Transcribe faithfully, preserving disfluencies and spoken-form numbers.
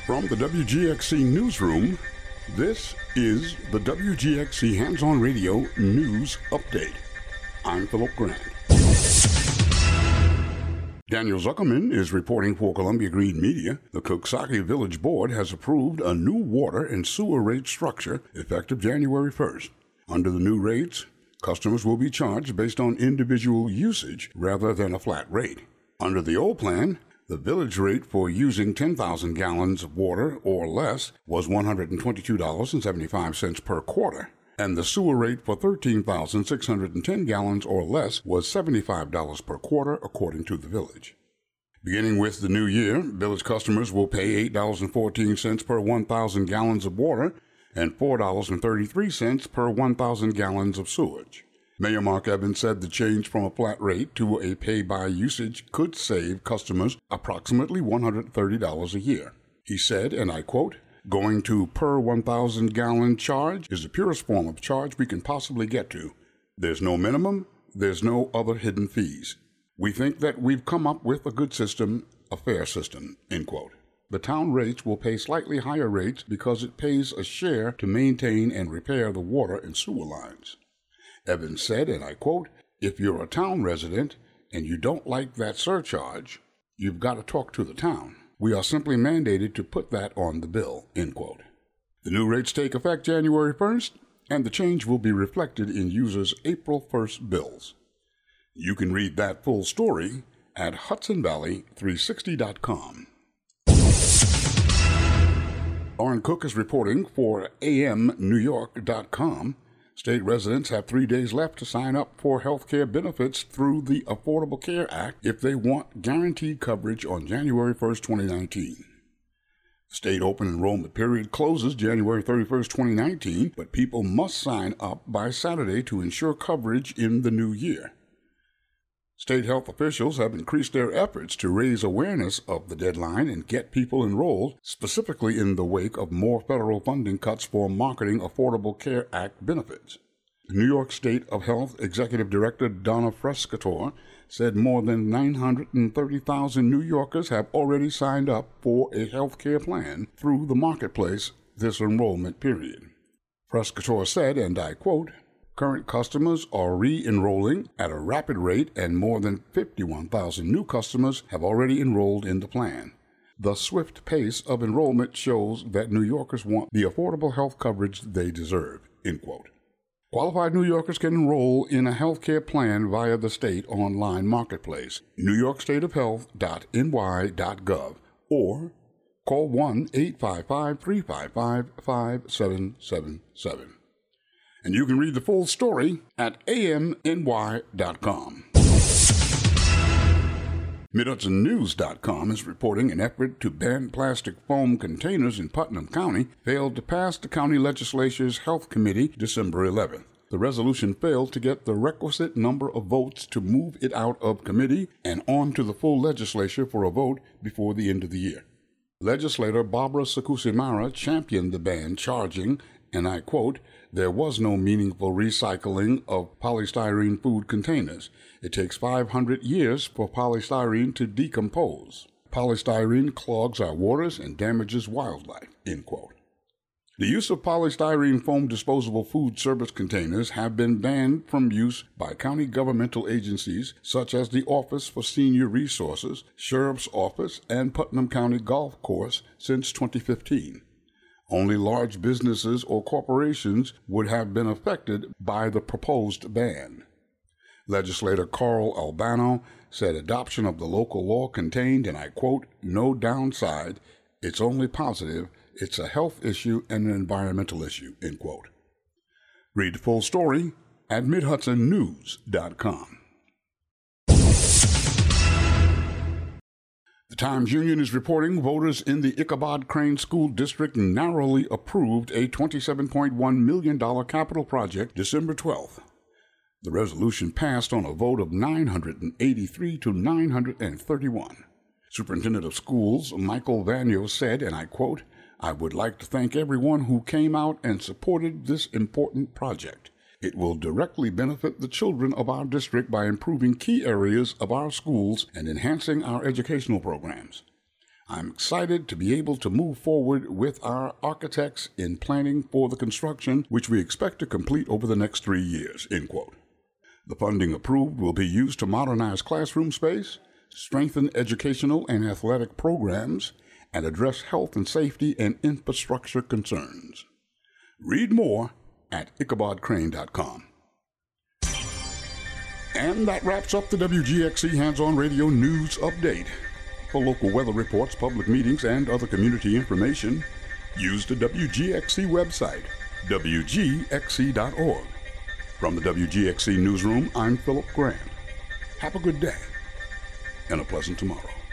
From the W G X C Newsroom, this is the W G X C Hands-On Radio News Update. I'm Philip Grant. Daniel Zuckerman is reporting for Columbia Green Media. The Coxsackie Village Board has approved a new water and sewer rate structure effective January first. Under the new rates, customers will be charged based on individual usage rather than a flat rate. Under the old plan, the village rate for using ten thousand gallons of water or less was one hundred twenty-two dollars and seventy-five cents per quarter, and the sewer rate for thirteen thousand six hundred ten gallons or less was seventy-five dollars per quarter, according to the village. Beginning with the new year, village customers will pay eight dollars and fourteen cents per one thousand gallons of water and four dollars and thirty-three cents per one thousand gallons of sewage. Mayor Mark Evans said the change from a flat rate to a pay-by-usage could save customers approximately one hundred thirty dollars a year. He said, and I quote, "Going to per one thousand gallon charge is the purest form of charge we can possibly get to. There's no minimum, there's no other hidden fees. We think that we've come up with a good system, a fair system," end quote. The town rates will pay slightly higher rates because it pays a share to maintain and repair the water and sewer lines. Evans said, and I quote, "If you're a town resident and you don't like that surcharge, you've got to talk to the town. We are simply mandated to put that on the bill," end quote. The new rates take effect January first, and the change will be reflected in users' April first bills. You can read that full story at Hudson Valley three sixty dot com. Lauren Cook is reporting for A M New York dot com. State residents have three days left to sign up for health care benefits through the Affordable Care Act if they want guaranteed coverage on January first, twenty nineteen. The state open enrollment period closes January thirty-first, twenty nineteen, but people must sign up by Saturday to ensure coverage in the new year. State health officials have increased their efforts to raise awareness of the deadline and get people enrolled, specifically in the wake of more federal funding cuts for marketing Affordable Care Act benefits. The New York State of Health Executive Director Donna Frescatore said more than nine hundred thirty thousand New Yorkers have already signed up for a health care plan through the marketplace this enrollment period. Frescatore said, and I quote, "Current customers are re-enrolling at a rapid rate, and more than fifty-one thousand new customers have already enrolled in the plan. The swift pace of enrollment shows that New Yorkers want the affordable health coverage they deserve," end quote. Qualified New Yorkers can enroll in a health care plan via the state online marketplace, new york state of health dot n y dot gov, or call one eight five five, three five five, five seven seven seven. And you can read the full story at A M N Y dot com. Mid Hudson News dot com is reporting an effort to ban plastic foam containers in Putnam County failed to pass the county legislature's Health Committee December eleventh. The resolution failed to get the requisite number of votes to move it out of committee and on to the full legislature for a vote before the end of the year. Legislator Barbara Sakusimara championed the ban, charging, and I quote, "There was no meaningful recycling of polystyrene food containers. It takes five hundred years for polystyrene to decompose. Polystyrene clogs our waters and damages wildlife," end quote. The use of polystyrene foam disposable food service containers have been banned from use by county governmental agencies such as the Office for Senior Resources, Sheriff's Office, and Putnam County Golf Course since twenty fifteen. Only large businesses or corporations would have been affected by the proposed ban. Legislator Carl Albano said adoption of the local law contained, and I quote, "no downside. It's only positive. It's a health issue and an environmental issue," end quote. Read the full story at Mid Hudson News dot com. The Times-Union is reporting voters in the Ichabod Crane School District narrowly approved a twenty-seven point one million dollars capital project December twelfth. The resolution passed on a vote of nine hundred eighty-three to nine hundred thirty-one. Superintendent of Schools Michael Vanyo said, and I quote, "I would like to thank everyone who came out and supported this important project. It will directly benefit the children of our district by improving key areas of our schools and enhancing our educational programs. I'm excited to be able to move forward with our architects in planning for the construction, which we expect to complete over the next three years, end quote. The funding approved will be used to modernize classroom space, strengthen educational and athletic programs, and address health and safety and infrastructure concerns. Read more at ichabod crane dot com. And that wraps up the W G X C Hands-On Radio News Update. For local weather reports, public meetings, and other community information, use the W G X C website, W G X C dot org. From the W G X C Newsroom, I'm Philip Grant. Have a good day and a pleasant tomorrow.